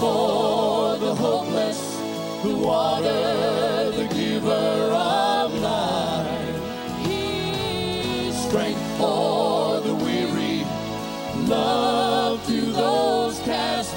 for the hopeless, the water, the giver of life. He's strength for the weary, love to those cast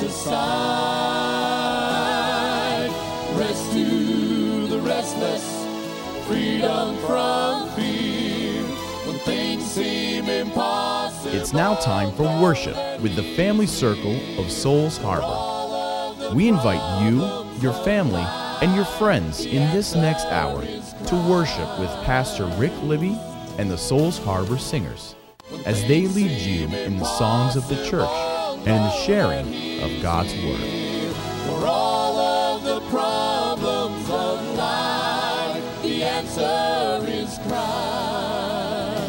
aside, rest to the restless, freedom from fear when things seem impossible. It's now time for worship with the Family Circle of Souls Harbor. We invite you, your family, and your friends in this next hour to worship with Pastor Rick Libby and the Souls Harbor Singers as they lead you in the songs of the church and in the sharing of God's Word. For all of the problems of life, the answer is Christ.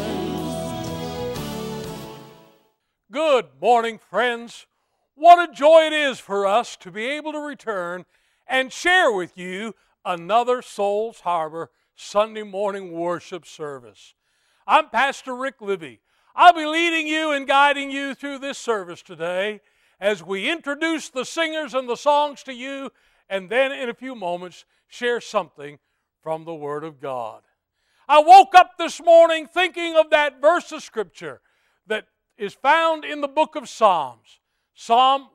Good morning, friends. What a joy it is for us to be able to return and share with you another Souls Harbor Sunday morning worship service. I'm Pastor Rick Libby. I'll be leading you and guiding you through this service today as we introduce the singers and the songs to you, and then in a few moments share something from the Word of God. I woke up this morning thinking of that verse of Scripture that is found in the book of Psalms, Psalm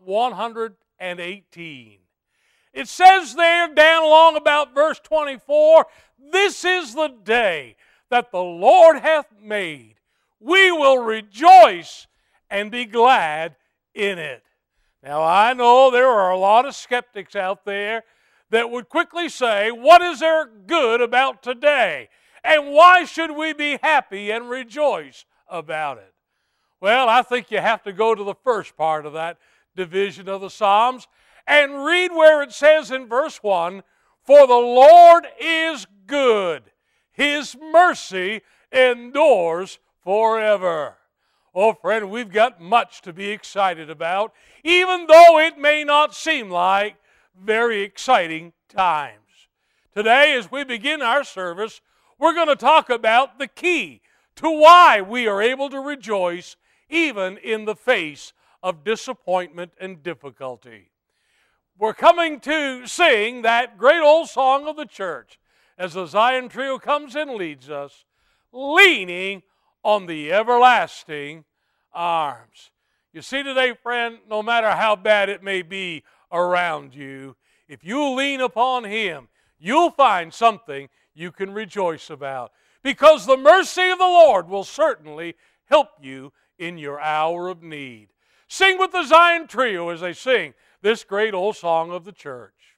118. It says there down along about verse 24, "This is the day that the Lord hath made. We will rejoice and be glad in it." Now I know there are a lot of skeptics out there that would quickly say, what is there good about today? And why should we be happy and rejoice about it? Well, I think you have to go to the first part of that division of the Psalms and read where it says in verse 1, "For the Lord is good. His mercy endures forever." Oh, friend, we've got much to be excited about, even though it may not seem like very exciting times. Today, as we begin our service, we're going to talk about the key to why we are able to rejoice even in the face of disappointment and difficulty. We're coming to sing that great old song of the church as the Zion Trio comes and leads us, "Leaning on the Everlasting Arms." You see today, friend, no matter how bad it may be around you, if you lean upon Him, you'll find something you can rejoice about, because the mercy of the Lord will certainly help you in your hour of need. Sing with the Zion Trio as they sing this great old song of the church.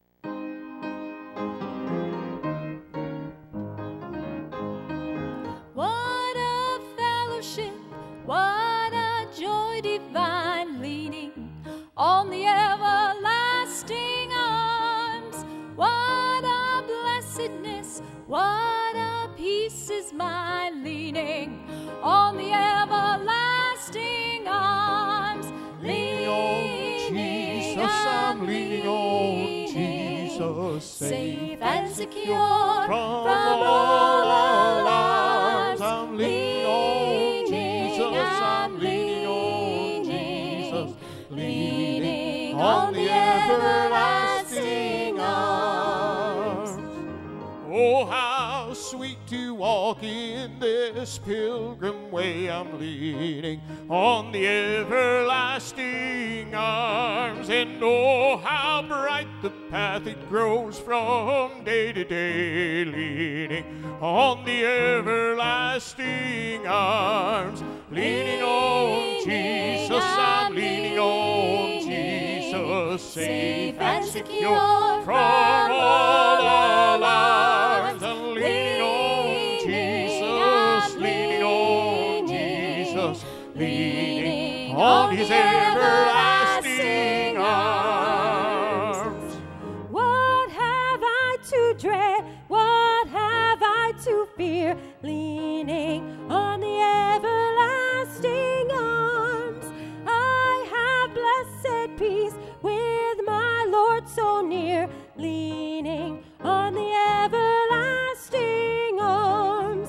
What a fellowship, what a joy divine, leaning on the everlasting arms. What a blessedness, what a peace is mine, leaning on the everlasting arms. Leaning on Jesus, I'm leaning on Jesus, safe and secure from all alarms. I'm leaning on Jesus, I'm leaning on Jesus, leaning on the everlasting arms. Oh, how sweet to walk in this pilgrim way. I'm leaning on the everlasting arms. And oh, how bright the path it grows from day to day, leaning on the everlasting arms. Leaning on Jesus, I'm leaning on Jesus, safe and secure from all alarms. I'm leaning on Jesus, leaning on Jesus, leaning on His everlasting arms. What have I to dread? What have I to fear? Leaning on the everlasting arms. I have blessed peace with my Lord so near, leaning on the everlasting arms.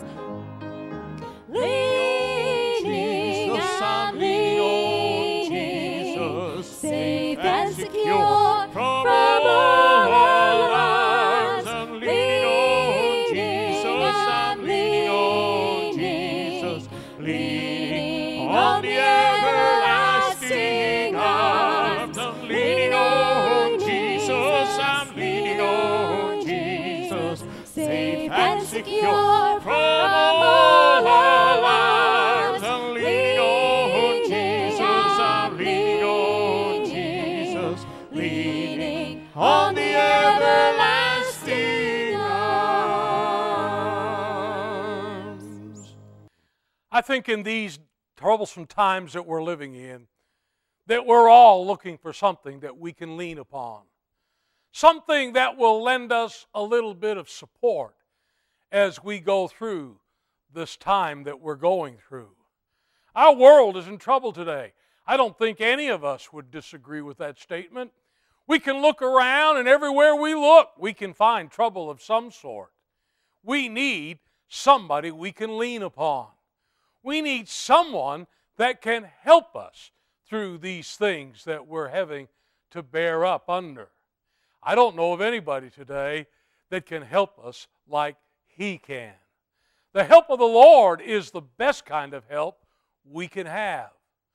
Leaning, Jesus, I'm leaning on Jesus, safe and secure secure from all alarms. I'm leaning on Jesus, I'm leaning on Jesus, leaning on the everlasting arms. I think in these troublesome times that we're living in, that we're all looking for something that we can lean upon. Something that will lend us a little bit of support as we go through this time that we're going through. Our world is in trouble today. I don't think any of us would disagree with that statement. We can look around, and everywhere we look, we can find trouble of some sort. We need somebody we can lean upon. We need someone that can help us through these things that we're having to bear up under. I don't know of anybody today that can help us like He can. The help of the Lord is the best kind of help we can have.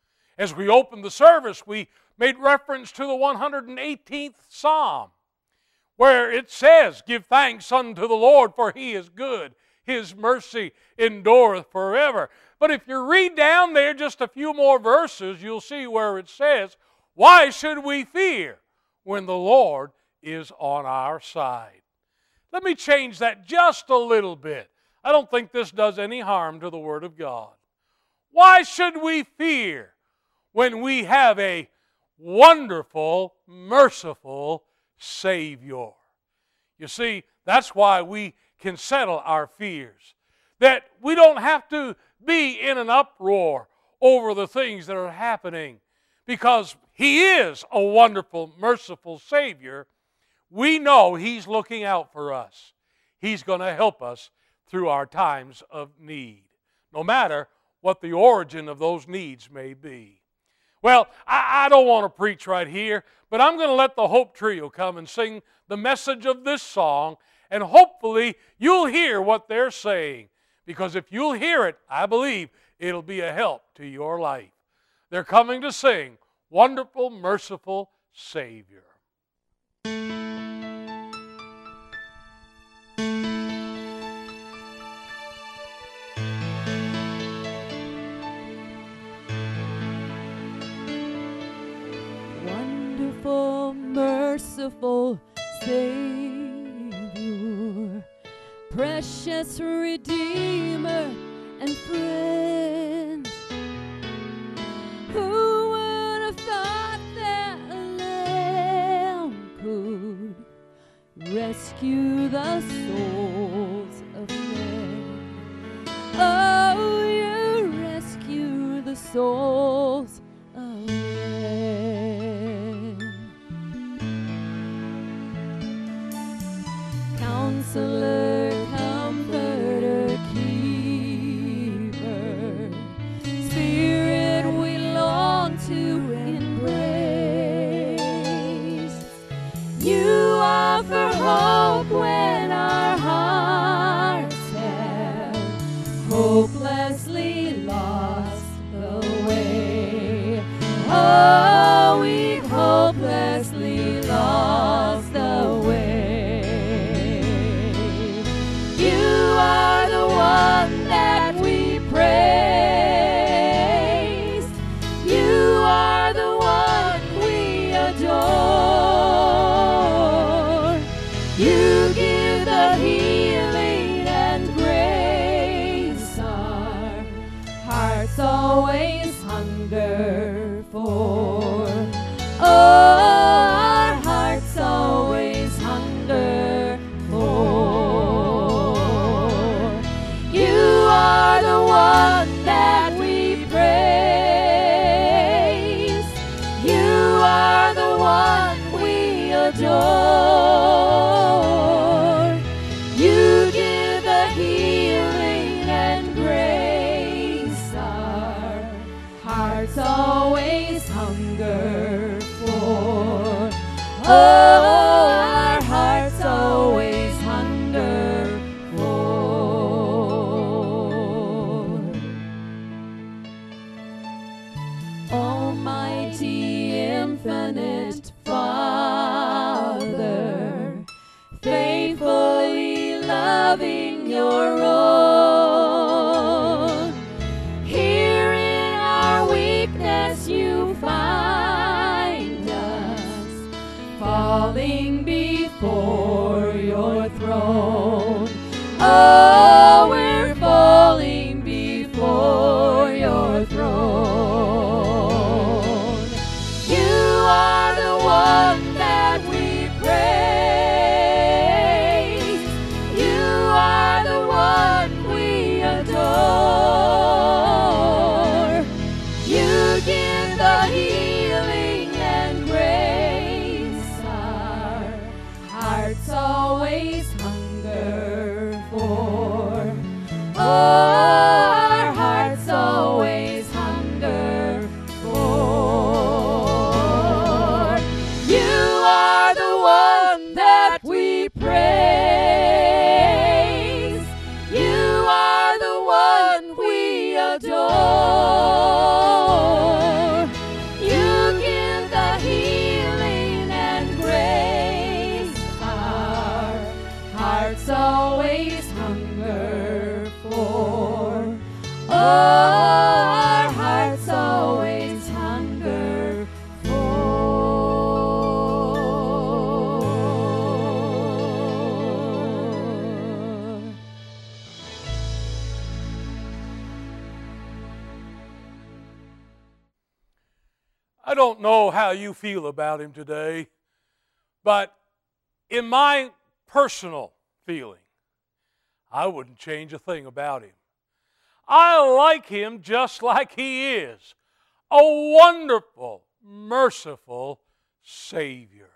As we opened the service, we made reference to the 118th Psalm, where it says, "Give thanks unto the Lord, for He is good. His mercy endureth forever." But if you read down there just a few more verses, you'll see where it says, "Why should we fear when the Lord is on our side?" Let me change that just a little bit. I don't think this does any harm to the Word of God. Why should we fear when we have a wonderful, merciful Savior? You see, that's why we can settle our fears. That we don't have to be in an uproar over the things that are happening, because He is a wonderful, merciful Savior. We know He's looking out for us. He's going to help us through our times of need, no matter what the origin of those needs may be. Well, I don't want to preach right here, but I'm going to let the Hope Trio come and sing the message of this song, and hopefully you'll hear what they're saying, because if you'll hear it, I believe it'll be a help to your life. They're coming to sing, "Wonderful, Merciful Savior." Wonderful, merciful Savior, precious Redeemer and friend. Who would have thought that a lamb could rescue the souls of men? Oh, you rescue the souls of men. Counselor, Comforter, Keeper, Spirit we long to embrace. You offer hope when our hearts have hopelessly lost the way. Oh, we've hopelessly lost the way. You are the one that we praise. You are the one we adore. You give the healing and grace our hearts always hunger for. Oh, our hearts always hunger for. You are the one that we praise. You are the one we adore. You give the healing and grace our hearts always hunger for. Oh, our hearts always hunger for. Almighty, infinite Father, faithfully loving your own. Here in our weakness you find us, falling before your throne. Oh, we're falling before your throne. You are the one that we praise. You are the one we adore. You give the healing and grace our hearts always hunger for. Oh, our hearts always hunger for. You are the one that we praise. You are the one we adore. You give the healing and grace our hearts always hunger for. Oh, our hearts always hunger for. I don't know how you feel about him today, but in my personal feeling, I wouldn't change a thing about him. I like him just like he is, a wonderful, merciful Savior.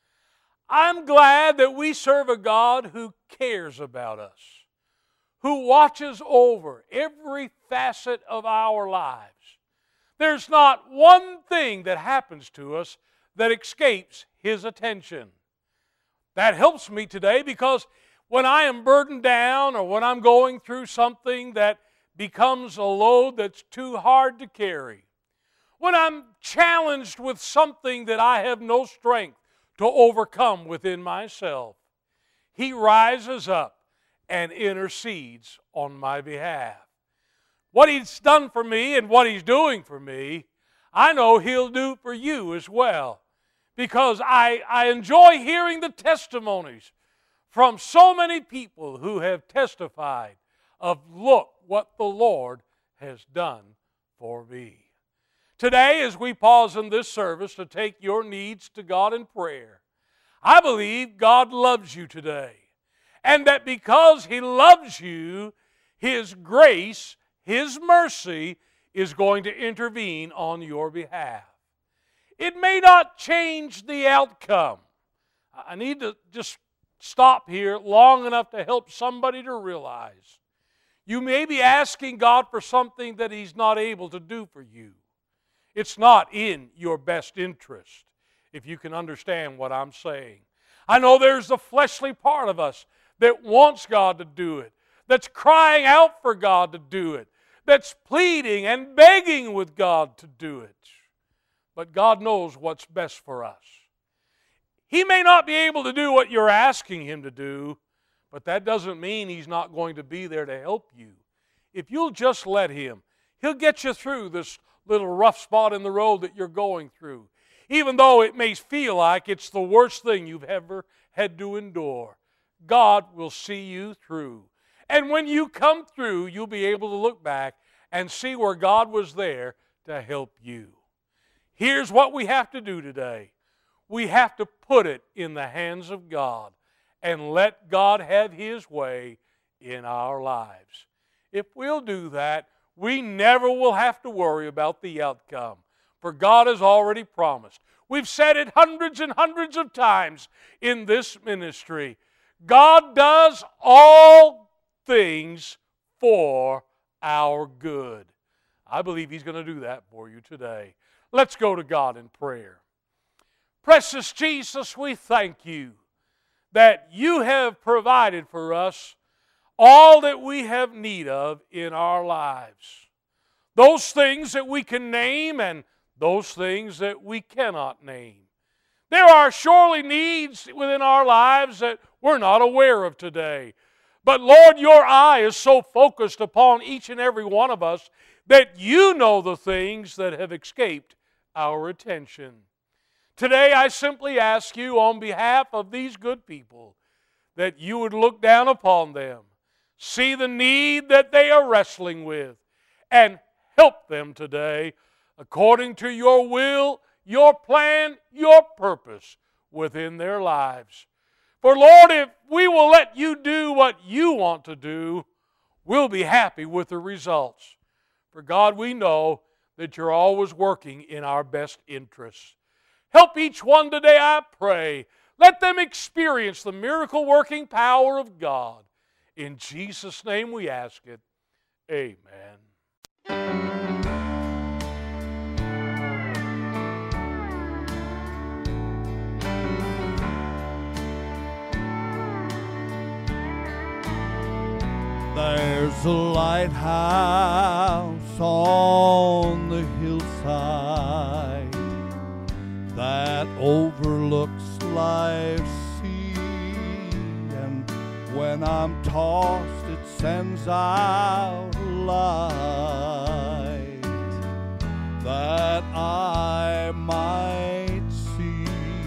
I'm glad that we serve a God who cares about us, who watches over every facet of our lives. There's not one thing that happens to us that escapes His attention. That helps me today because when I am burdened down or when I'm going through something that becomes a load that's too hard to carry, when I'm challenged with something that I have no strength to overcome within myself, He rises up and intercedes on my behalf. What He's done for me and what He's doing for me, I know He'll do for you as well. Because I enjoy hearing the testimonies from so many people who have testified of, look what the Lord has done for me. Today, as we pause in this service to take your needs to God in prayer, I believe God loves you today. And that because He loves you, His grace, His mercy is going to intervene on your behalf. It may not change the outcome. I need to just stop here long enough to help somebody to realize you may be asking God for something that He's not able to do for you. It's not in your best interest, if you can understand what I'm saying. I know there's the fleshly part of us that wants God to do it, that's crying out for God to do it, that's pleading and begging with God to do it. But God knows what's best for us. He may not be able to do what you're asking Him to do, but that doesn't mean He's not going to be there to help you. If you'll just let Him, He'll get you through this little rough spot in the road that you're going through. Even though it may feel like it's the worst thing you've ever had to endure, God will see you through. And when you come through, you'll be able to look back and see where God was there to help you. Here's what we have to do today. We have to put it in the hands of God and let God have His way in our lives. If we'll do that, we never will have to worry about the outcome, for God has already promised. We've said it hundreds and hundreds of times in this ministry. God does all things for our good. I believe He's going to do that for you today. Let's go to God in prayer. Precious Jesus, we thank You that You have provided for us all that we have need of in our lives. Those things that we can name and those things that we cannot name. There are surely needs within our lives that we're not aware of today. But Lord, your eye is so focused upon each and every one of us that you know the things that have escaped our attention. Today I simply ask you on behalf of these good people that you would look down upon them, see the need that they are wrestling with, and help them today according to your will, your plan, your purpose within their lives. For Lord, if we will let you do what you want to do, we'll be happy with the results. For God, we know that you're always working in our best interests. Help each one today, I pray. Let them experience the miracle-working power of God. In Jesus' name we ask it. Amen. There's a lighthouse on the hillside that overlooks life's sea, and when I'm tossed it sends out light that I might see,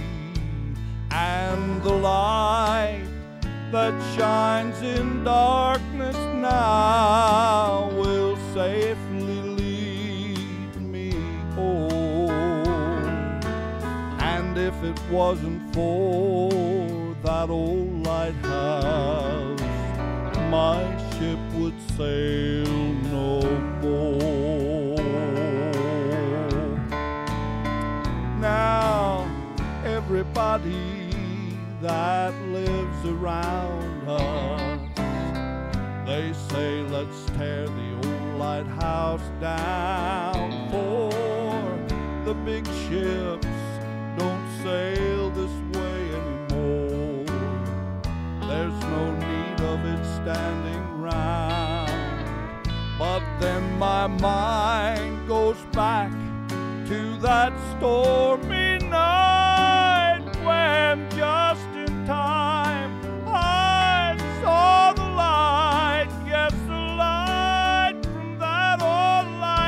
and the light that shines in darkness now will safely lead me home. And if it wasn't for that old lighthouse, my ship would sail no more. Now everybody that lives around us, they say let's tear the old lighthouse down, for the big ships don't sail this way anymore. There's no need of it standing round. But then my mind goes back to that stormy night when just in time I saw the light, yes, the light from that old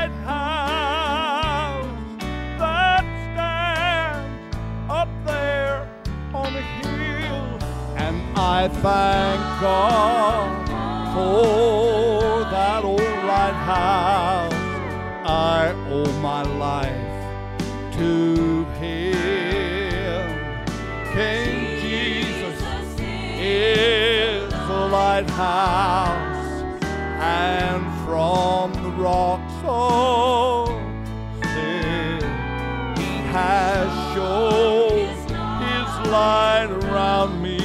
lighthouse that stands up there on the hill. And I thank God for that old lighthouse. I owe my life to Him. King Jesus is the lighthouse, and from the rocks of sin He has shown His light around me,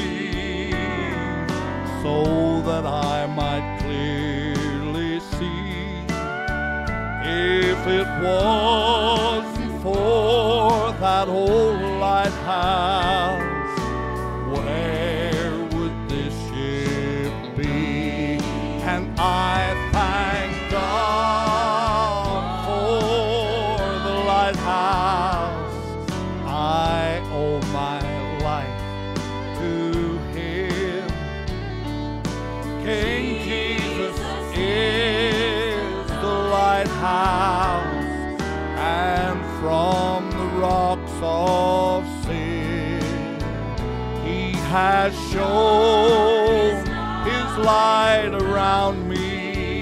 so that I might clearly see. If it wasn't for that old lighthouse, where would this ship be? And I thank God for the lighthouse. I owe my life to Him. King Jesus is the lighthouse, and from the rocks of sin He has shown His light around me,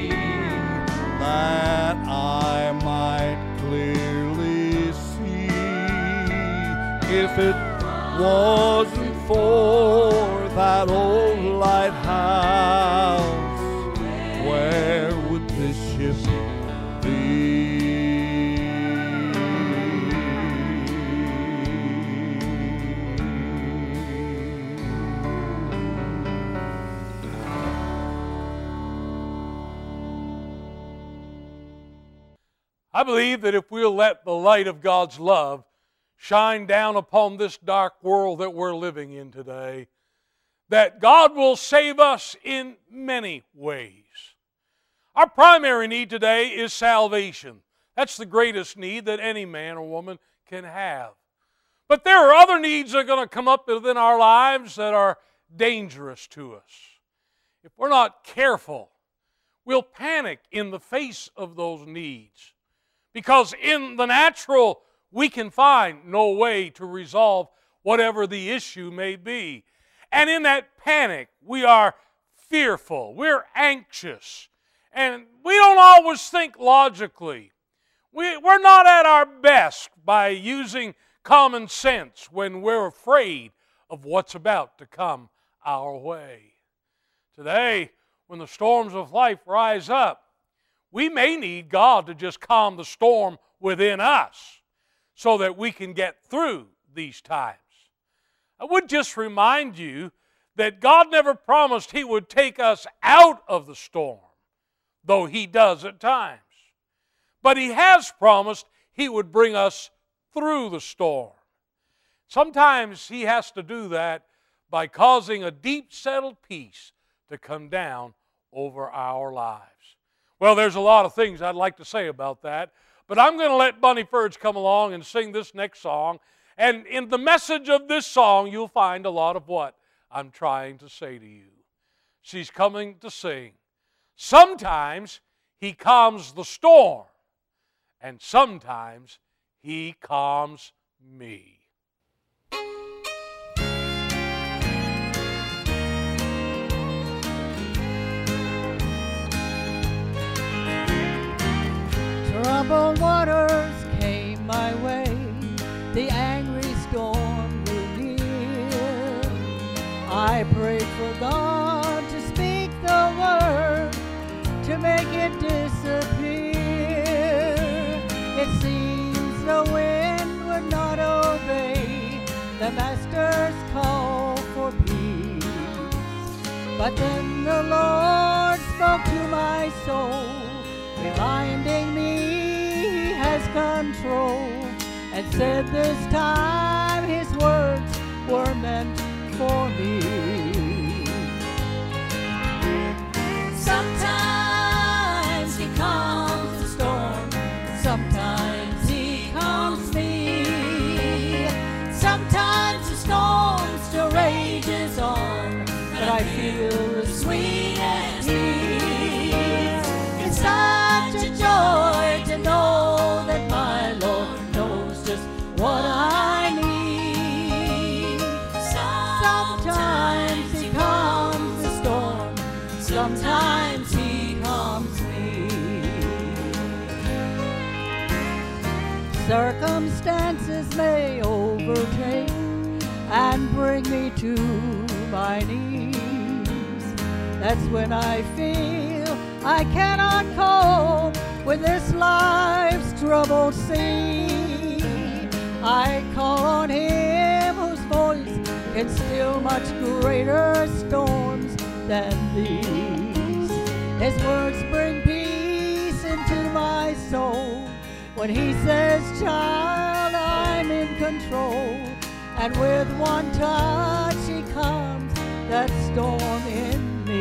that I might clearly see. If it wasn't for that old lighthouse, where would this ship be? I believe that if we'll let the light of God's love shine down upon this dark world that we're living in today, that God will save us in many ways. Our primary need today is salvation. That's the greatest need that any man or woman can have. But there are other needs that are going to come up within our lives that are dangerous to us. if we're not careful, we'll panic in the face of those needs. Because in the natural, we can find no way to resolve whatever the issue may be. And in that panic, we are fearful, we're anxious, and we don't always think logically. We're not at our best by using common sense when we're afraid of what's about to come our way. Today, when the storms of life rise up, we may need God to just calm the storm within us so that we can get through these times. I would just remind you that God never promised He would take us out of the storm, though He does at times. But He has promised He would bring us through the storm. Sometimes He has to do that by causing a deep settled peace to come down over our lives. Well, there's a lot of things I'd like to say about that, but I'm going to let Bunny Furge come along and sing this next song. And in the message of this song, you'll find a lot of what I'm trying to say to you. She's coming to sing. Sometimes He calms the storm, and sometimes He calms me. Troubled waters came my way, the angry storm grew near. I prayed for God to speak the word, to make it disappear. It seems the wind would not obey the Master's call for peace. But then the Lord spoke to my soul, reminding me He has control, and said this time His words were meant for me. Sometimes He calms the storm, sometimes He calms me. Sometimes the storm still rages on, but I feel the sweetest peace. It's such a joy to know that my Lord knows just what I need. Sometimes He calms the storm, sometimes He calms me. Circumstances may overtake and bring me to my knees. That's when I feel I cannot cope with this life's troubled sea. I call on Him whose voice can still much greater storms than these. His words bring peace into my soul when He says, child, I'm in control. And with one touch He calms that storm in me.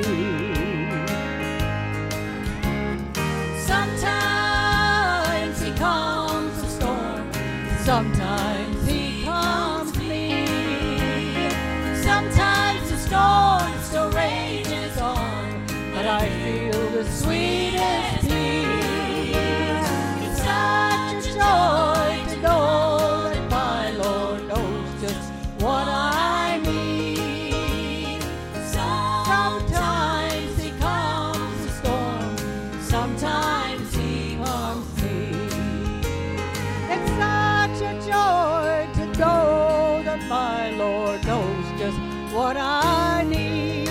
Sometimes He calms the storm, sometimes He calms me. Sometimes the storm still rages on, but I feel the sweetest peace. It's such a joy to know that my Lord knows just what I need. Sometimes He calms the storm, sometimes He calms me. It's such a joy to know that my Lord knows just what I need.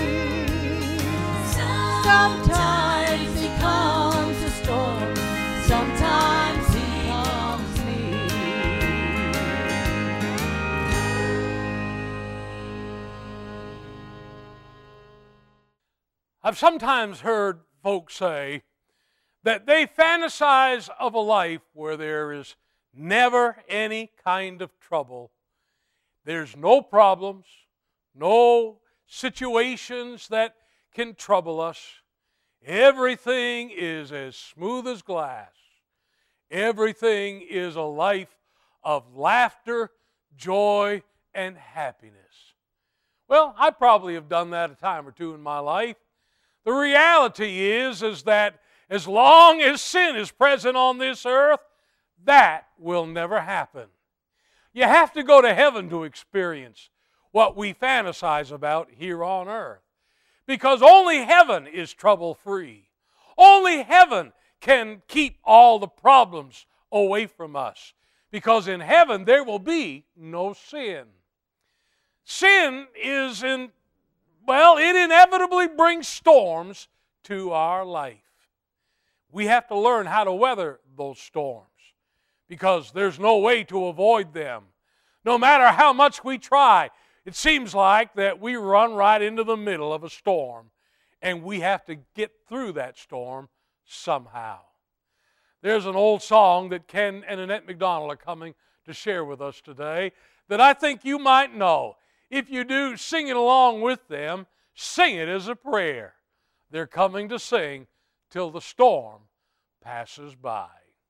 Sometimes He calms the storm, sometimes He calms me. I've sometimes heard folks say that they fantasize of a life where there is never any kind of trouble. There's no problems, no situations that can trouble us. Everything is as smooth as glass. Everything is a life of laughter, joy, and happiness. Well, I probably have done that a time or two in my life. The reality is that as long as sin is present on this earth, that will never happen. You have to go to heaven to experience what we fantasize about here on earth. Because only heaven is trouble-free. Only heaven can keep all the problems away from us. Because in heaven there will be no sin. Sin it inevitably brings storms to our life. We have to learn how to weather those storms because there's no way to avoid them. No matter how much we try, it seems like that we run right into the middle of a storm, and we have to get through that storm somehow. There's an old song that Ken and Annette McDonald are coming to share with us today that I think you might know. If you do, sing it along with them. Sing it as a prayer. They're coming to sing till the storm passes by.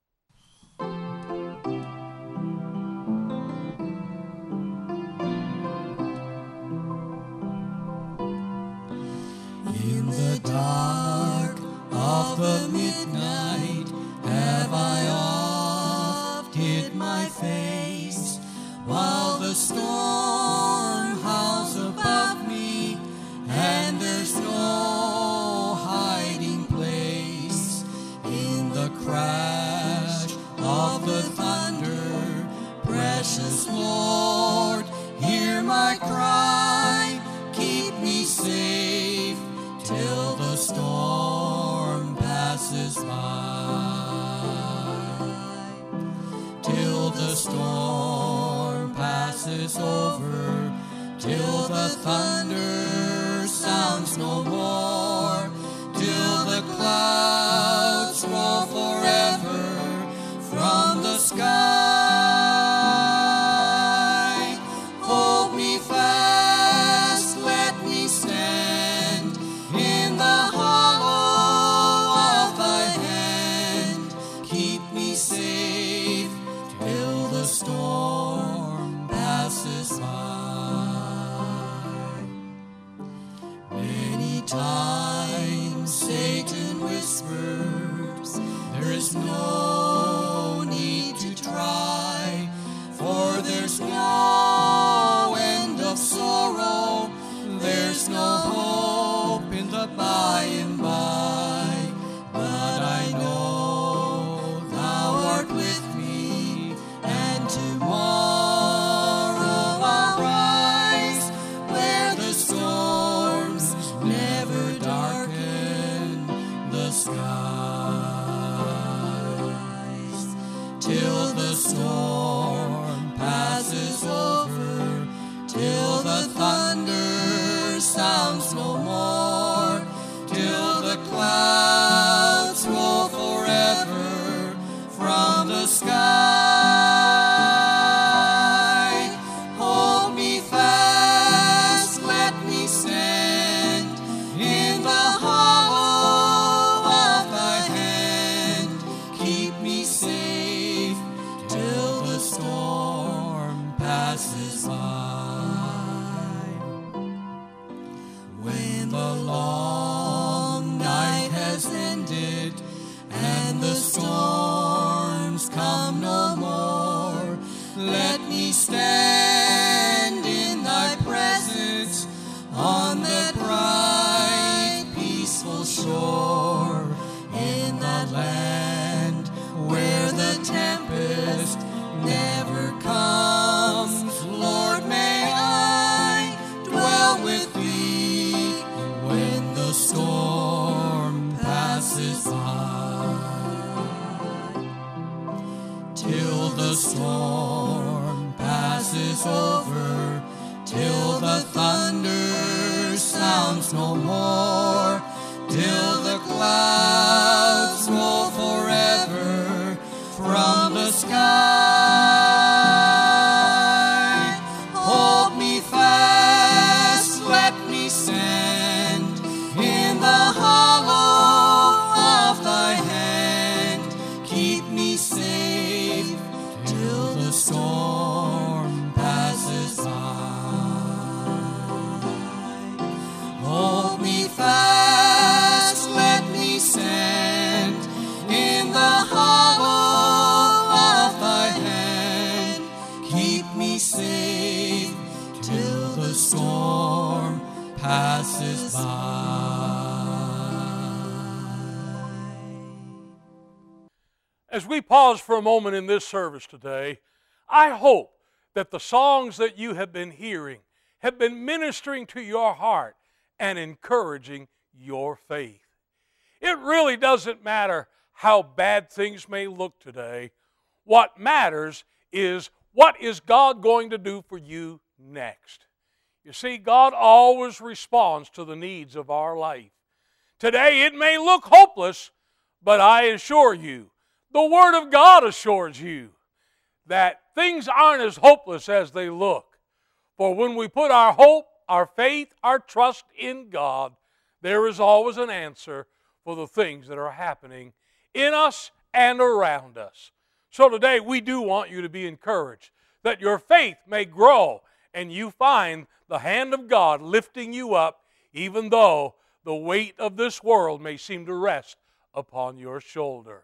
In the dark of the midnight have I oft hid my face, while the storm howls above me, and there's no hiding place. In the crash of the thunder, precious Lord, hear my cry, keep me safe till the storm passes by. Till the storm passes over, till the thunder sounds no more, till the clouds roll forever from the sky. Hold me fast, let me stand in the hollow of thy hand. Keep me safe till the storm passes by. Many times Satan whispers, there is no need to try, for there's no end of sorrow, there's no hope in the by and by. But I know thou art with me, and tomorrow I'll rise, where the storms never darken the skies. Till the storm passes over, till the thunder sounds no more, till the clouds roll forever from the sky. Hold me fast, let me stand in the hollow of thy hand. Keep me safe till the storm passes by. When the long night has ended and the storms come no more, let me stand in thy presence on that bright, peaceful shore, in the land where the tempest never comes. Lord, may I dwell with thee when the storm passes by. Till the storm passes over, till the thunder sounds no more, till the clouds roll forever from the sky. Hold me fast, let me stand in the hollow of thy hand. Keep me safe till the storm passes by. Hold me fast, storm passes by. As we pause for a moment in this service today, I hope that the songs that you have been hearing have been ministering to your heart and encouraging your faith. It really doesn't matter how bad things may look today. What matters is, what is God going to do for you next? You see, God always responds to the needs of our life. Today it may look hopeless, but I assure you, the Word of God assures you that things aren't as hopeless as they look. For when we put our hope, our faith, our trust in God, there is always an answer for the things that are happening in us and around us. So today we do want you to be encouraged that your faith may grow and you find the hand of God lifting you up, even though the weight of this world may seem to rest upon your shoulder.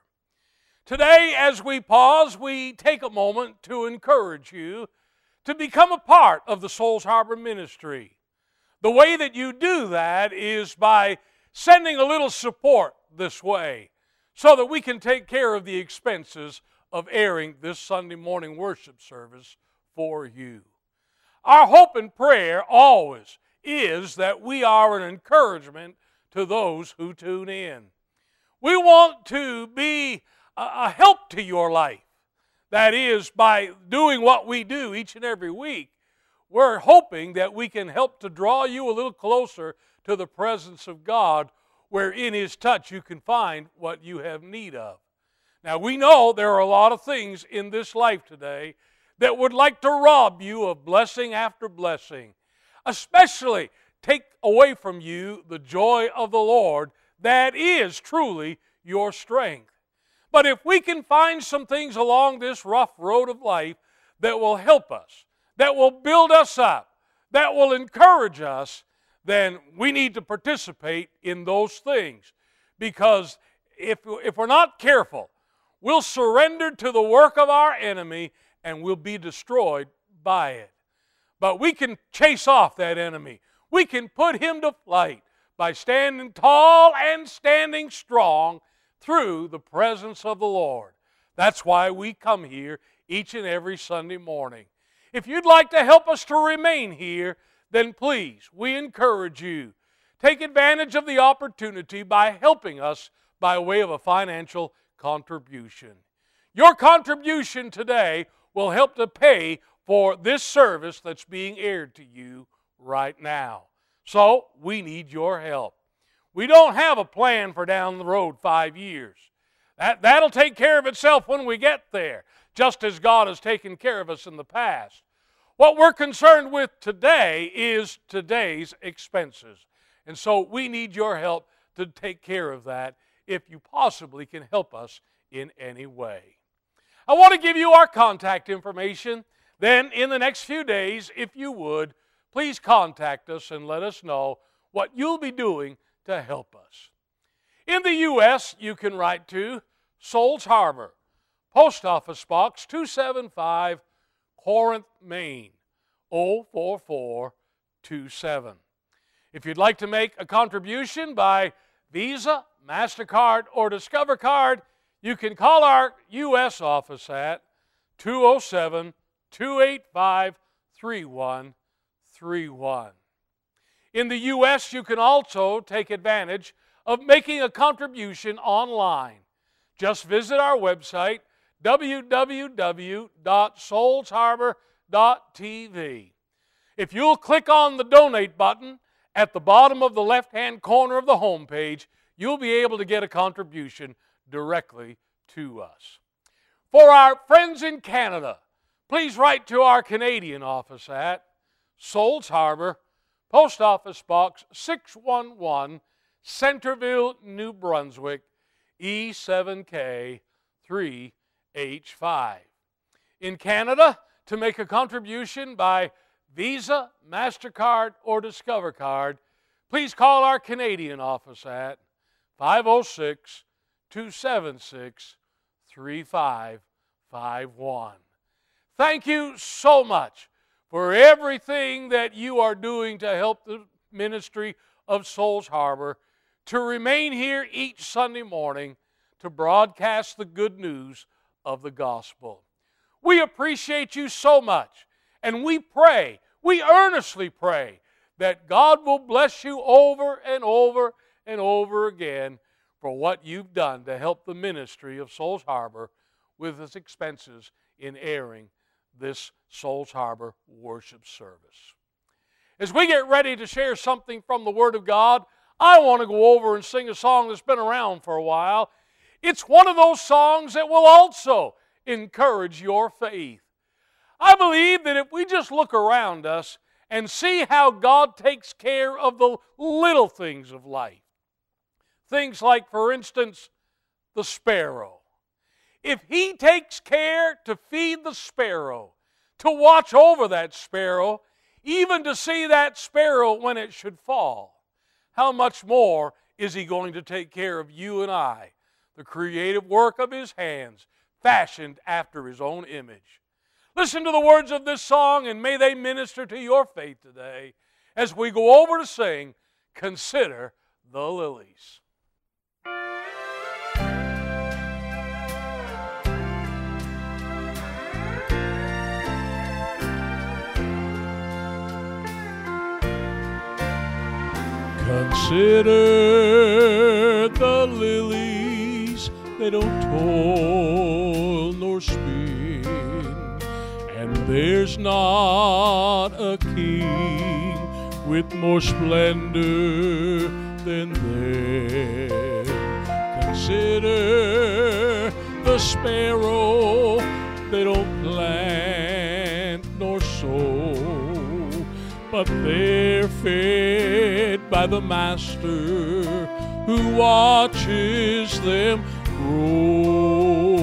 Today, as we pause, we take a moment to encourage you to become a part of the Souls Harbor ministry. The way that you do that is by sending a little support this way so that we can take care of the expenses of airing this Sunday morning worship service for you. Our hope and prayer always is that we are an encouragement to those who tune in. We want to be a help to your life. That is, by doing what we do each and every week, we're hoping that we can help to draw you a little closer to the presence of God, where in His touch you can find what you have need of. Now, we know there are a lot of things in this life today that would like to rob you of blessing after blessing, especially take away from you the joy of the Lord that is truly your strength. But if we can find some things along this rough road of life that will help us, that will build us up, that will encourage us, then we need to participate in those things. Because if we're not careful, we'll surrender to the work of our enemy and we'll be destroyed by it. But we can chase off that enemy. We can put him to flight by standing tall and standing strong through the presence of the Lord. That's why we come here each and every Sunday morning. If you'd like to help us to remain here, then please, we encourage you, take advantage of the opportunity by helping us by way of a financial contribution. Your contribution today will help to pay for this service that's being aired to you right now. So, we need your help. We don't have a plan for down the road 5 years. That'll take care of itself when we get there, just as God has taken care of us in the past. What we're concerned with today is today's expenses. And so we need your help to take care of that if you possibly can help us in any way. I want to give you our contact information. Then in the next few days, if you would, please contact us and let us know what you'll be doing to help us. In the U.S., you can write to Souls Harbor, Post Office Box 275, Corinth, Maine, 04427. If you'd like to make a contribution by Visa, MasterCard, or Discover Card, you can call our U.S. office at 207-285-3131. In the U.S., you can also take advantage of making a contribution online. Just visit our website, www.soulsharbor.tv. If you'll click on the Donate button at the bottom of the left-hand corner of the home page, you'll be able to get a contribution directly to us. For our friends in Canada, please write to our Canadian office at Souls Harbor, Post Office Box 611, Centerville, New Brunswick, E7K 3H5. In Canada, to make a contribution by Visa, MasterCard, or Discover Card, please call our Canadian office at 506-276-3551. Thank you so much for everything that you are doing to help the ministry of Souls Harbor to remain here each Sunday morning to broadcast the good news of the gospel. We appreciate you so much, and we pray, we earnestly pray, that God will bless you over and over and over again for what you've done to help the ministry of Souls Harbor with its expenses in airing this Souls Harbor worship service. As we get ready to share something from the Word of God, I want to go over and sing a song that's been around for a while. It's one of those songs that will also encourage your faith. I believe that if we just look around us and see how God takes care of the little things of life, things like, for instance, the sparrow. If He takes care to feed the sparrow, to watch over that sparrow, even to see that sparrow when it should fall, how much more is He going to take care of you and I, the creative work of His hands, fashioned after His own image? Listen to the words of this song, and may they minister to your faith today as we go over to sing, Consider the Lilies. Consider the lilies, they don't toil nor spin, and there's not a king with more splendor than them. Consider the sparrow, they don't plant nor sow, but they're fed by the Master who watches them grow.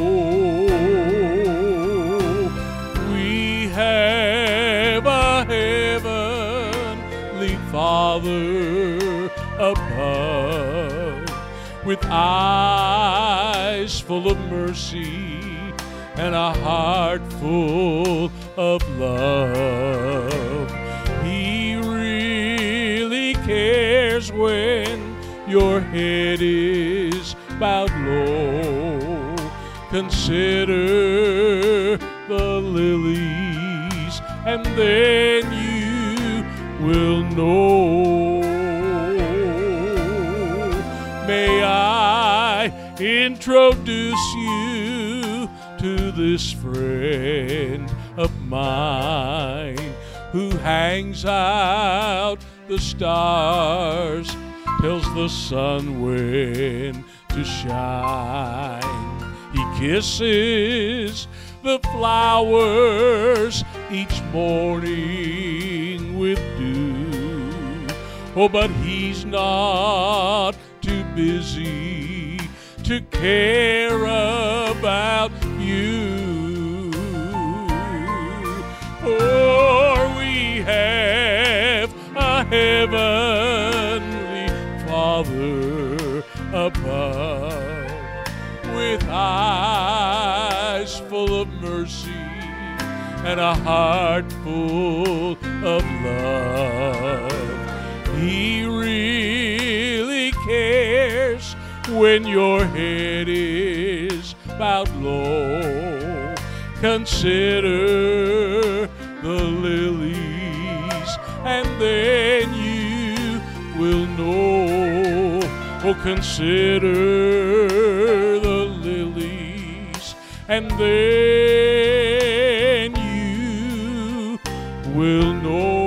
We have a heavenly Father above, with eyes full of mercy and a heart full of love. He really cares when your head is bowed low. Consider the lilies, and then you will know. May I introduce you to this friend of mine who hangs out the stars, tells the sun when to shine. He kisses the flowers each morning with dew. Oh, but he's not too busy to care about you. For we have a heavenly Father above, with eyes full of mercy and a heart full of love. He really cares when your head is bowed low. Consider the lilies, and then you will know. Oh, consider the lilies, and then you will know.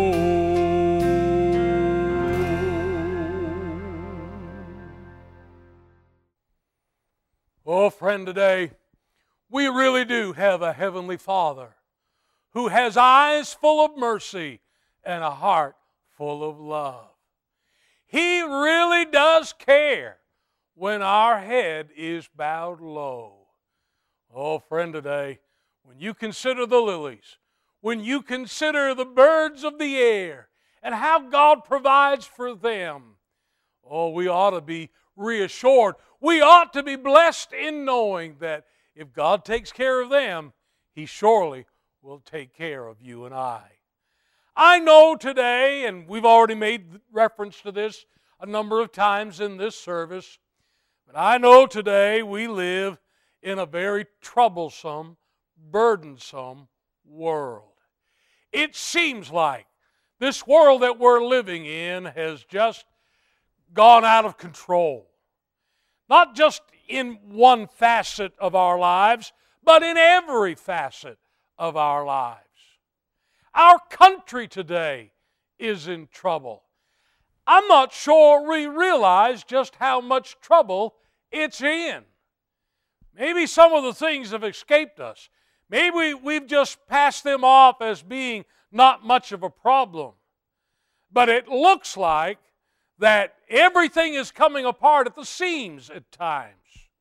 Oh, friend, today we really do have a Heavenly Father who has eyes full of mercy and a heart full of love. He really does care when our head is bowed low. Oh, friend, today, when you consider the lilies, when you consider the birds of the air and how God provides for them, oh, we ought to be reassured. We ought to be blessed in knowing that if God takes care of them, He surely will take care of you and I. I know today, and we've already made reference to this a number of times in this service, but I know today we live in a very troublesome, burdensome world. It seems like this world that we're living in has just gone out of control. Not just in one facet of our lives, but in every facet of our lives. Our country today is in trouble. I'm not sure we realize just how much trouble it's in. Maybe some of the things have escaped us. Maybe we've just passed them off as being not much of a problem. But it looks like that everything is coming apart at the seams at times.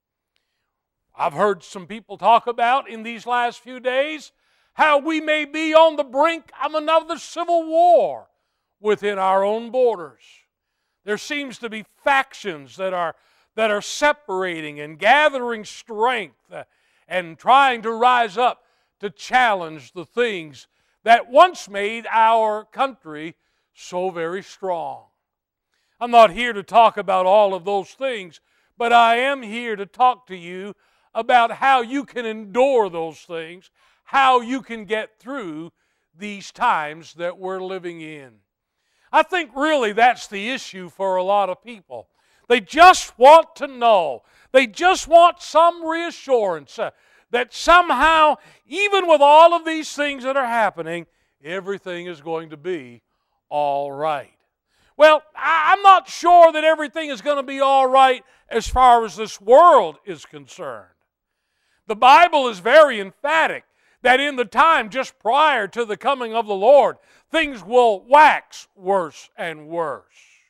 I've heard some people talk about in these last few days how we may be on the brink of another civil war within our own borders. There seems to be factions that are separating and gathering strength and trying to rise up to challenge the things that once made our country so very strong. I'm not here to talk about all of those things, but I am here to talk to you about how you can endure those things, how you can get through these times that we're living in. I think really that's the issue for a lot of people. They just want to know. They just want some reassurance that somehow, even with all of these things that are happening, everything is going to be all right. Well, I'm not sure that everything is going to be all right as far as this world is concerned. The Bible is very emphatic that in the time just prior to the coming of the Lord, things will wax worse and worse.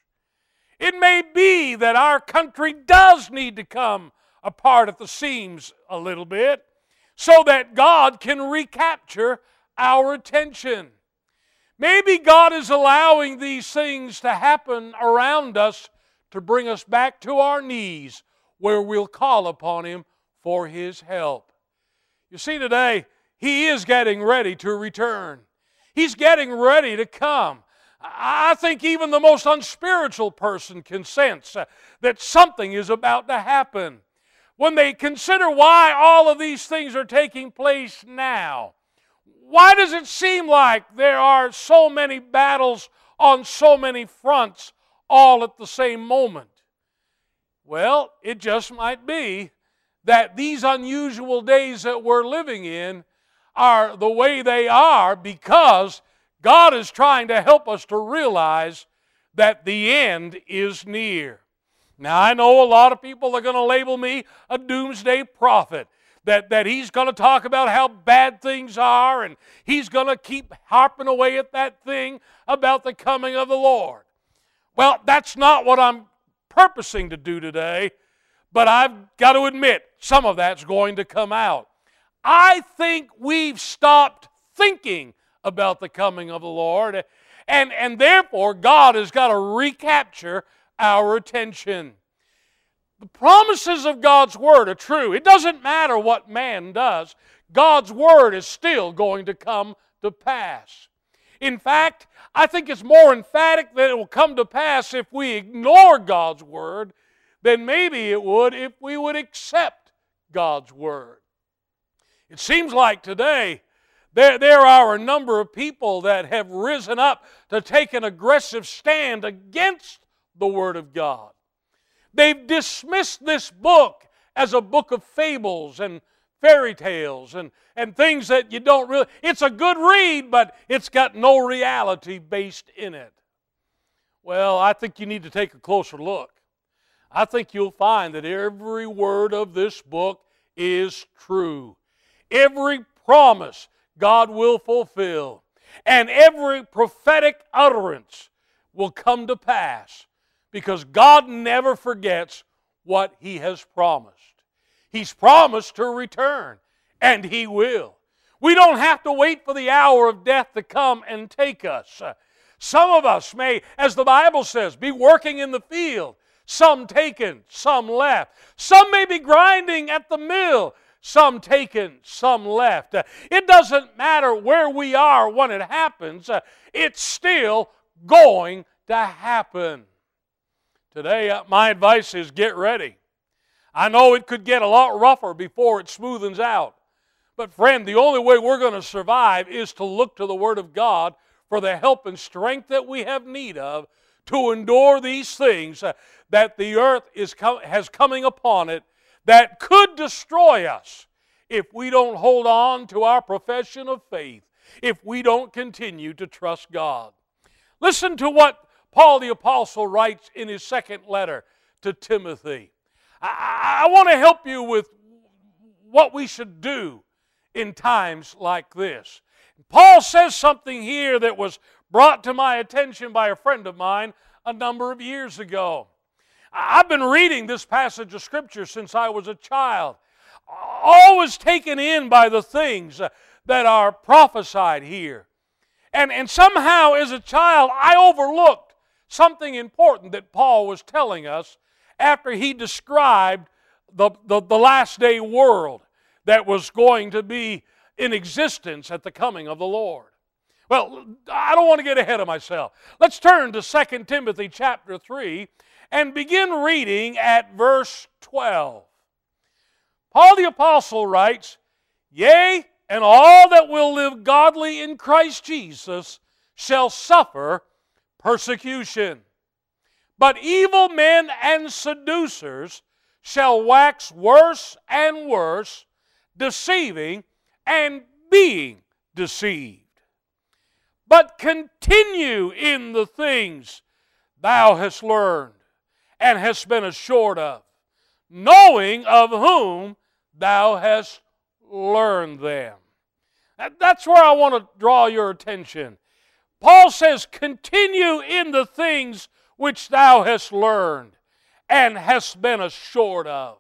It may be that our country does need to come apart at the seams a little bit so that God can recapture our attention. Maybe God is allowing these things to happen around us to bring us back to our knees where we'll call upon Him for His help. You see, today, He is getting ready to return. He's getting ready to come. I think even the most unspiritual person can sense that something is about to happen. When they consider why all of these things are taking place now, why does it seem like there are so many battles on so many fronts all at the same moment? Well, it just might be that these unusual days that we're living in are the way they are because God is trying to help us to realize that the end is near. Now, I know a lot of people are going to label me a doomsday prophet, that he's going to talk about how bad things are and he's going to keep harping away at that thing about the coming of the Lord. Well, that's not what I'm purposing to do today, but I've got to admit some of that's going to come out. I think we've stopped thinking about the coming of the Lord, and therefore God has got to recapture our attention. The promises of God's Word are true. It doesn't matter what man does. God's Word is still going to come to pass. In fact, I think it's more emphatic that it will come to pass if we ignore God's Word than maybe it would if we would accept God's Word. It seems like today there are a number of people that have risen up to take an aggressive stand against the Word of God. They've dismissed this book as a book of fables and fairy tales and things that you don't really... It's a good read, but it's got no reality based in it. Well, I think you need to take a closer look. I think you'll find that every word of this book is true. Every promise God will fulfill, and every prophetic utterance will come to pass because God never forgets what He has promised. He's promised to return, and He will. We don't have to wait for the hour of death to come and take us. Some of us may, as the Bible says, be working in the field, some taken, some left. Some may be grinding at the mill, some taken, some left. It doesn't matter where we are when it happens. It's still going to happen. Today, my advice is get ready. I know it could get a lot rougher before it smoothens out. But friend, the only way we're going to survive is to look to the Word of God for the help and strength that we have need of to endure these things that the earth has coming upon it that could destroy us if we don't hold on to our profession of faith, if we don't continue to trust God. Listen to what Paul the Apostle writes in his second letter to Timothy. I want to help you with what we should do in times like this. Paul says something here that was brought to my attention by a friend of mine a number of years ago. I've been reading this passage of Scripture since I was a child, always taken in by the things that are prophesied here. And somehow as a child I overlooked something important that Paul was telling us after he described the last day world that was going to be in existence at the coming of the Lord. Well, I don't want to get ahead of myself. Let's turn to 2 Timothy chapter 3 and begin reading at verse 12. Paul the Apostle writes, "Yea, and all that will live godly in Christ Jesus shall suffer persecution. But evil men and seducers shall wax worse and worse, deceiving and being deceived. But continue in the things thou hast learned and hast been assured of, knowing of whom thou hast learned them." That's where I want to draw your attention. Paul says, continue in the things which thou hast learned and hast been assured of.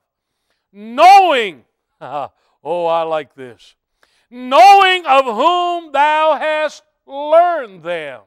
Knowing, oh, I like this, knowing of whom thou hast learned them.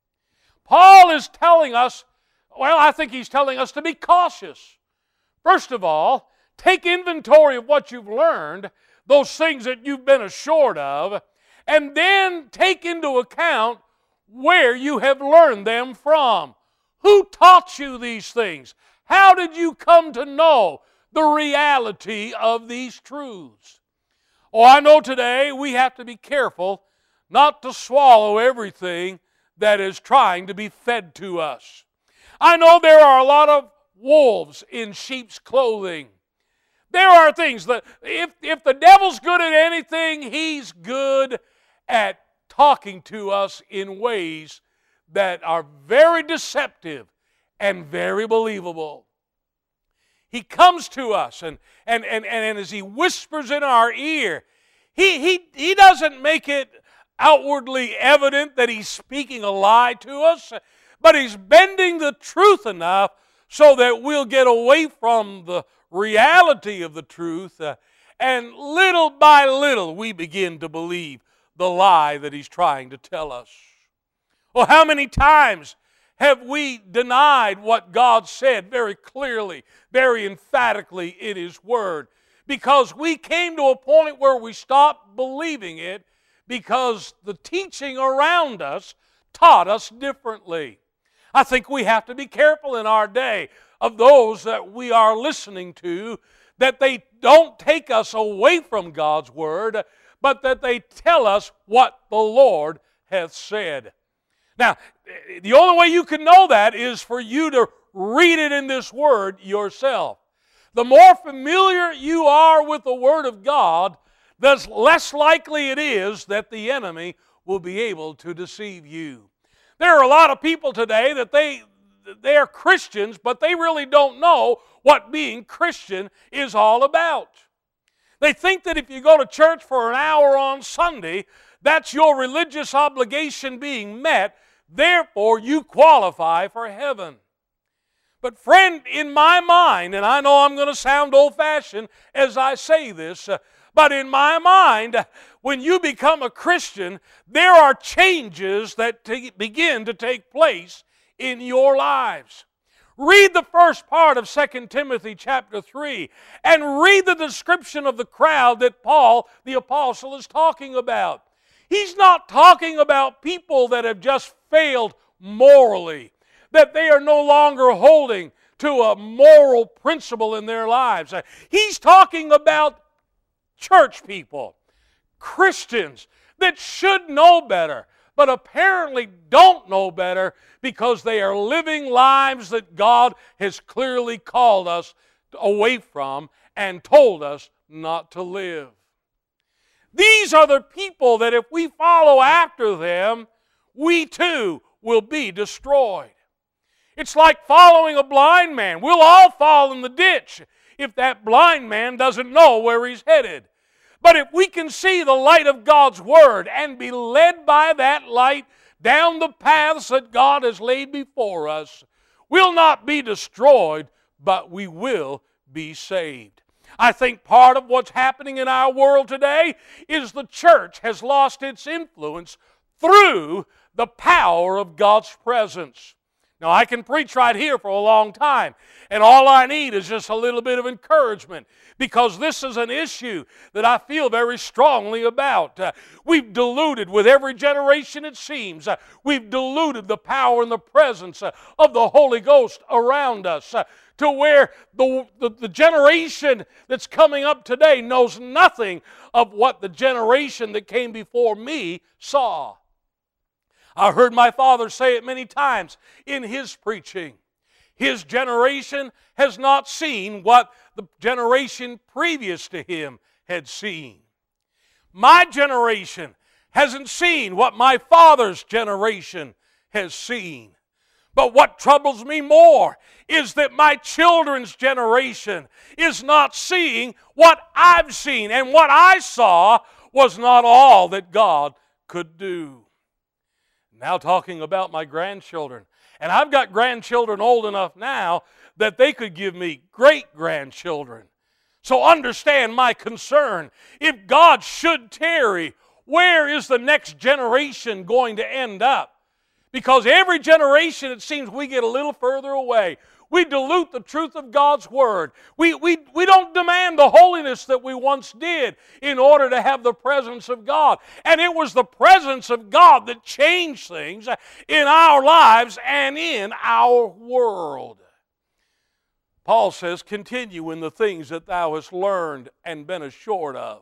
Paul is telling us, well, I think he's telling us to be cautious. First of all, take inventory of what you've learned, those things that you've been assured of, and then take into account where you have learned them from. Who taught you these things? How did you come to know the reality of these truths? Oh, I know today we have to be careful not to swallow everything that is trying to be fed to us. I know there are a lot of wolves in sheep's clothing. There are things that if the devil's good at anything, he's good at talking to us in ways that are very deceptive and very believable. He comes to us and as he whispers in our ear, he doesn't make it outwardly evident that he's speaking a lie to us, but he's bending the truth enough so that we'll get away from the reality of the truth, and little by little we begin to believe the lie that he's trying to tell us. Well, how many times have we denied what God said very clearly, very emphatically in His Word, because we came to a point where we stopped believing it because the teaching around us taught us differently. I think we have to be careful in our day of those that we are listening to, that they don't take us away from God's Word, but that they tell us what the Lord hath said. Now, the only way you can know that is for you to read it in this Word yourself. The more familiar you are with the Word of God, the less likely it is that the enemy will be able to deceive you. There are a lot of people today that they are Christians, but they really don't know what being Christian is all about. They think that if you go to church for an hour on Sunday, that's your religious obligation being met, therefore you qualify for heaven. But friend, in my mind, and I know I'm going to sound old-fashioned as I say this, but in my mind, when you become a Christian, there are changes that begin to take place in your lives. Read the first part of 2 Timothy chapter 3 and read the description of the crowd that Paul, the apostle, is talking about. He's not talking about people that have just failed morally, that they are no longer holding to a moral principle in their lives. He's talking about church people, Christians that should know better, but apparently don't know better because they are living lives that God has clearly called us away from and told us not to live. These are the people that if we follow after them, we too will be destroyed. It's like following a blind man. We'll all fall in the ditch if that blind man doesn't know where he's headed. But if we can see the light of God's Word and be led by that light down the paths that God has laid before us, we'll not be destroyed, but we will be saved. I think part of what's happening in our world today is the church has lost its influence through the power of God's presence. Now, I can preach right here for a long time, and all I need is just a little bit of encouragement because this is an issue that I feel very strongly about. We've diluted, with every generation it seems, we've diluted the power and the presence of the Holy Ghost around us to where the generation that's coming up today knows nothing of what the generation that came before me saw. I heard my father say it many times in his preaching. His generation has not seen what the generation previous to him had seen. My generation hasn't seen what my father's generation has seen. But what troubles me more is that my children's generation is not seeing what I've seen. And what I saw was not all that God could do. Now talking about my grandchildren. And I've got grandchildren old enough now that they could give me great-grandchildren. So understand my concern. If God should tarry, where is the next generation going to end up? Because every generation, it seems, we get a little further away. We dilute the truth of God's Word. We don't demand the holiness that we once did in order to have the presence of God. And it was the presence of God that changed things in our lives and in our world. Paul says, continue in the things that thou hast learned and been assured of.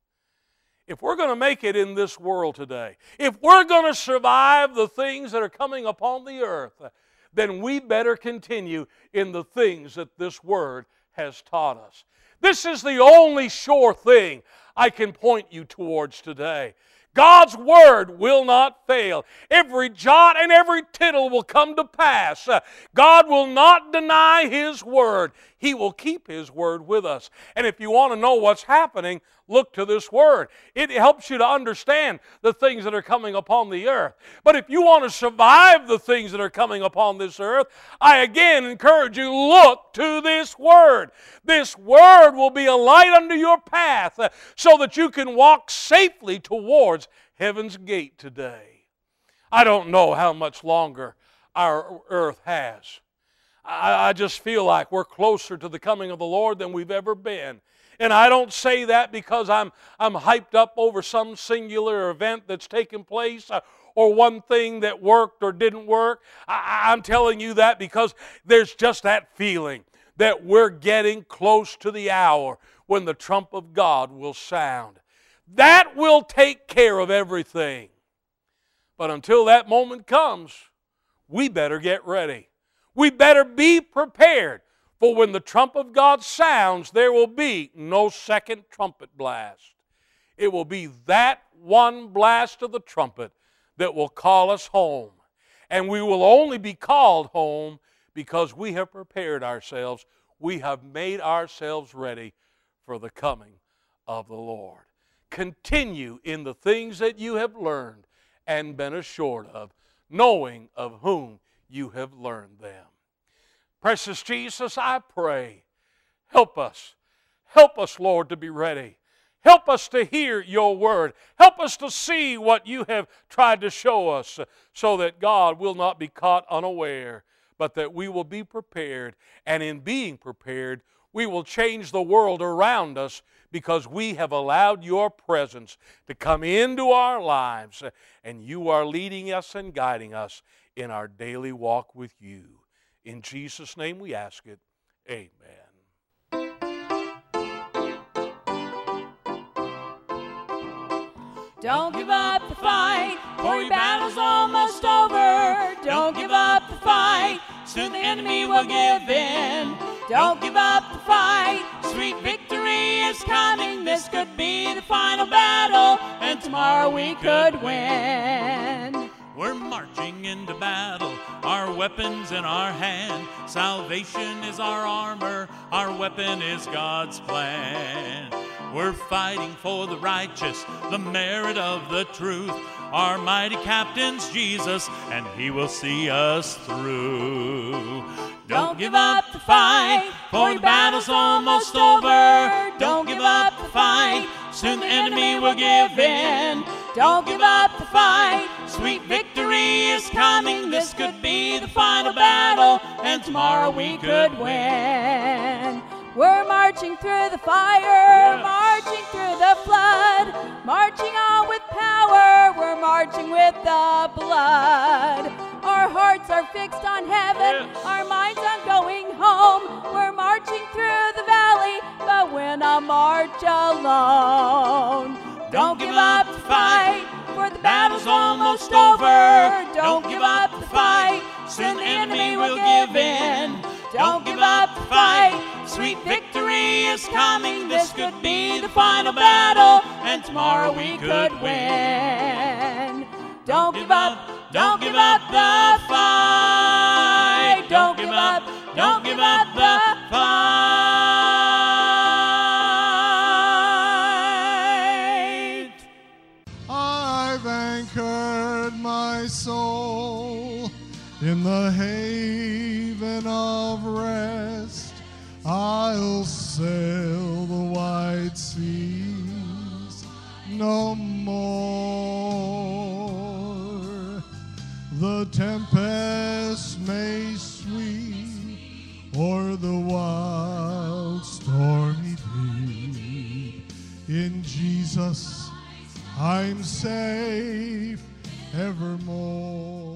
If we're going to make it in this world today, if we're going to survive the things that are coming upon the earth, then we better continue in the things that this Word has taught us. This is the only sure thing I can point you towards today. God's Word will not fail. Every jot and every tittle will come to pass. God will not deny His Word. He will keep His Word with us. And if you want to know what's happening, look to this Word. It helps you to understand the things that are coming upon the earth. But if you want to survive the things that are coming upon this earth, I again encourage you, look to this Word. This Word will be a light unto your path so that you can walk safely towards heaven's gate today. I don't know how much longer our earth has. I just feel like we're closer to the coming of the Lord than we've ever been. And I don't say that because I'm hyped up over some singular event that's taken place or one thing that worked or didn't work. I'm telling you that because there's just that feeling that we're getting close to the hour when the trump of God will sound. That will take care of everything. But until that moment comes, we better get ready. We better be prepared. For when the trump of God sounds, there will be no second trumpet blast. It will be that one blast of the trumpet that will call us home. And we will only be called home because we have prepared ourselves. We have made ourselves ready for the coming of the Lord. Continue in the things that you have learned and been assured of, knowing of whom you have learned them. Precious Jesus, I pray, help us. Help us, Lord, to be ready. Help us to hear your word. Help us to see what you have tried to show us so that God will not be caught unaware, but that we will be prepared. And in being prepared, we will change the world around us because we have allowed your presence to come into our lives, and you are leading us and guiding us in our daily walk with you. In Jesus' name we ask it. Amen. Don't give up the fight, for your battle's almost over. Don't give up the fight, soon the enemy will give in. Don't give up the fight, sweet victory is coming. This could be the final battle, and tomorrow we could win. We're marching into battle, our weapons in our hand. Salvation is our armor, our weapon is God's plan. We're fighting for the righteous, the merit of the truth. Our mighty captain's Jesus, and he will see us through. Don't give up the fight, for your battle's almost over. Don't give up the fight, soon the enemy will give in. Don't give up the fight, sweet victory is coming. This could be the final battle, and tomorrow we could win. We're marching through the fire, marching through the flood, marching on with power, we're marching with the blood. Our hearts are fixed on heaven, our minds on going home. We're marching through the valley, but we're not march alone. Don't give up the fight, for the battle's almost over. Don't give up the fight, soon the enemy will give in. Don't give up the fight, sweet victory is coming. This could be the final battle, and tomorrow we could win. Don't give up the fight. Don't give up the fight. I've anchored my soul in the haven of rest. I'll sail the wide seas no more. The tempest may sweep o'er the wild stormy deep. In Jesus I'm safe evermore.